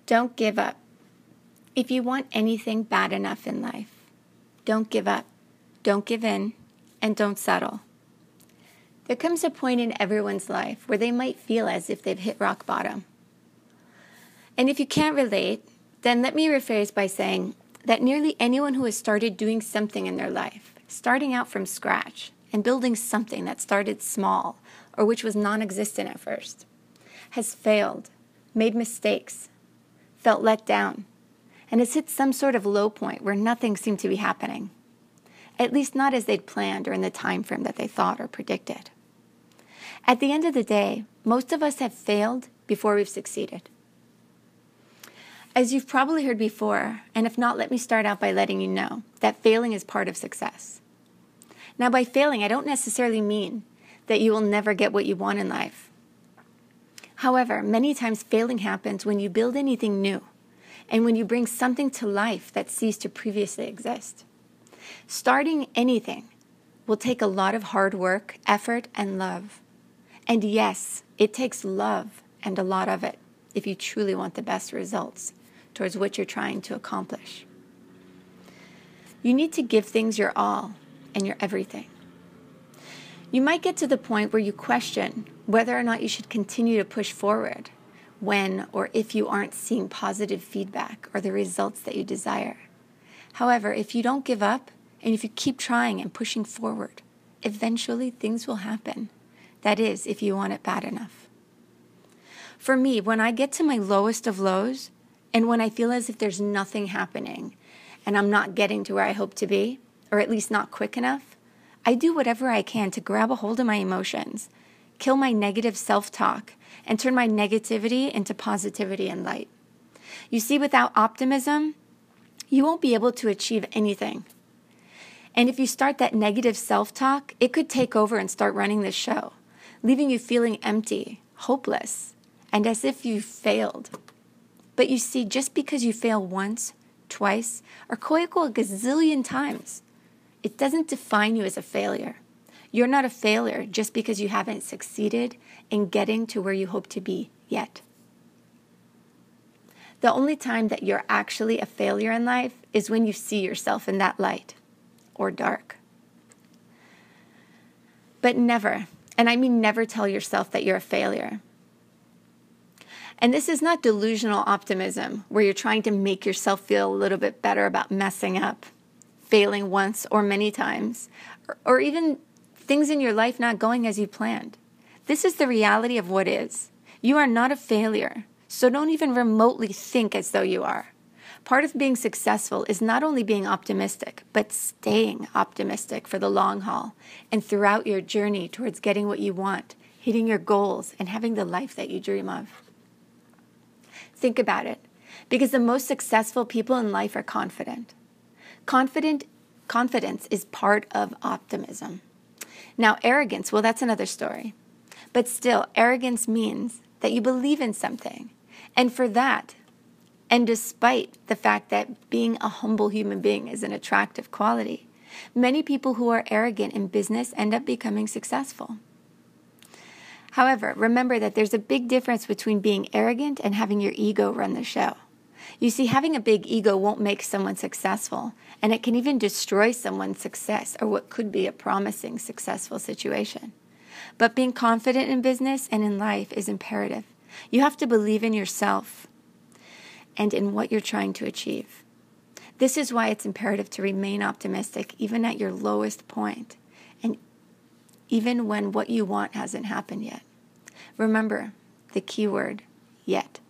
Don't give up. If you want anything bad enough in life, don't give up, don't give in, and don't settle. There comes a point in everyone's life where they might feel as if they've hit rock bottom. And if you can't relate, then let me rephrase by saying that nearly anyone who has started doing something in their life, starting out from scratch and building something that started small or which was non-existent at first, has failed, made mistakes, felt let down, and has hit some sort of low point where nothing seemed to be happening, at least not as they'd planned or in the time frame that they thought or predicted. At the end of the day, most of us have failed before we've succeeded. As you've probably heard before, and if not, let me start out by letting you know that failing is part of success. Now, by failing, I don't necessarily mean that you will never get what you want in life. However, many times failing happens when you build anything new and when you bring something to life that ceased to previously exist. Starting anything will take a lot of hard work, effort, and love. And yes, it takes love and a lot of it if you truly want the best results towards what you're trying to accomplish. You need to give things your all and your everything. You might get to the point where you question whether or not you should continue to push forward when or if you aren't seeing positive feedback or the results that you desire. However, if you don't give up and if you keep trying and pushing forward, eventually things will happen. That is, if you want it bad enough. For me, when I get to my lowest of lows and when I feel as if there's nothing happening and I'm not getting to where I hope to be, or at least not quick enough, I do whatever I can to grab a hold of my emotions, kill my negative self-talk, and turn my negativity into positivity and light. You see, without optimism, you won't be able to achieve anything. And if you start that negative self-talk, it could take over and start running the show, leaving you feeling empty, hopeless, and as if you failed. But you see, just because you fail once, twice, or quite a gazillion times, it doesn't define you as a failure. You're not a failure just because you haven't succeeded in getting to where you hope to be yet. The only time that you're actually a failure in life is when you see yourself in that light or dark. But never, and I mean never, tell yourself that you're a failure. And this is not delusional optimism where you're trying to make yourself feel a little bit better about messing up, failing once or many times, or even things in your life not going as you planned. This is the reality of what is. You are not a failure, so don't even remotely think as though you are. Part of being successful is not only being optimistic, but staying optimistic for the long haul and throughout your journey towards getting what you want, hitting your goals, and having the life that you dream of. Think about it, because the most successful people in life are confident. Confidence is part of optimism. Now, arrogance, well, that's another story. But still, arrogance means that you believe in something. And for that, and despite the fact that being a humble human being is an attractive quality, many people who are arrogant in business end up becoming successful. However, remember that there's a big difference between being arrogant and having your ego run the show. You see, having a big ego won't make someone successful, and it can even destroy someone's success or what could be a promising, successful situation. But being confident in business and in life is imperative. You have to believe in yourself and in what you're trying to achieve. This is why it's imperative to remain optimistic even at your lowest point, and even when what you want hasn't happened yet. Remember the key word, yet.